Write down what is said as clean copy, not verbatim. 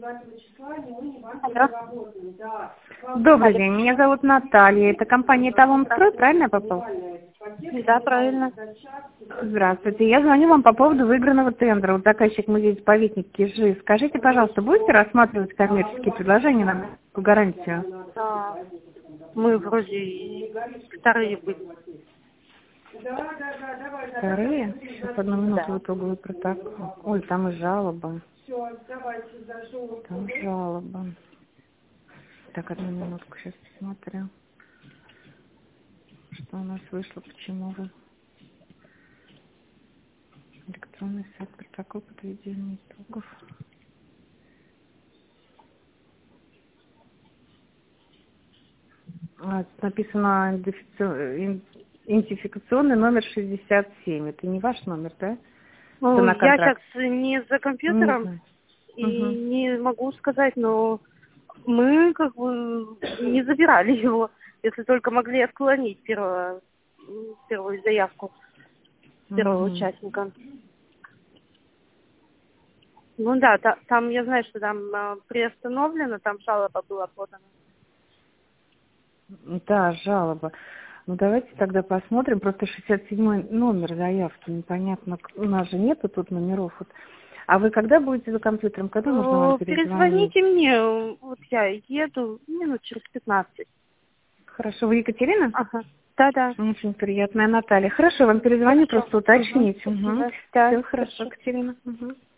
Алло. Добрый день, меня зовут Наталья. Это компания «Эталонстрой», правильно я попала? Да, правильно. Здравствуйте. Я звоню вам по поводу выигранного тендера. Вот заказчик музей-заповедник Кижи. Скажите, пожалуйста, будете рассматривать коммерческие предложения на гарантию? Да. Мы вроде и вторые были. Вторые? Сейчас одну минуту Да. в итоговый протокол. Ой, там и жалоба. Там жалоба. Так, одну минутку, сейчас посмотрю. Что у нас вышло, почему вы... Электронный сайт, протокол подведения итогов. Написано идентификационный номер 67. Это не ваш номер, да? Ну, Это на я сейчас контракт. не за Не компьютером знаю. и Угу. не могу сказать, но мы как бы не забирали его, если только могли отклонить первую заявку первого Угу. участника. Ну да, там я знаю, что там приостановлено, там жалоба была подана. Да, жалоба. Ну, давайте тогда посмотрим. Просто 67-й номер заявки. Непонятно. У нас же нету тут номеров. Вот. А вы когда будете за компьютером? Когда можно вам перезвонить? Перезвоните мне, вот я еду минут через 15. Хорошо. Вы Екатерина? Ага, да-да. Очень приятная Наталья. Хорошо, вам перезвоню, Хорошо. просто уточнить. Угу. Спасибо. Да, Все хорошо, хорошо. Екатерина. Угу.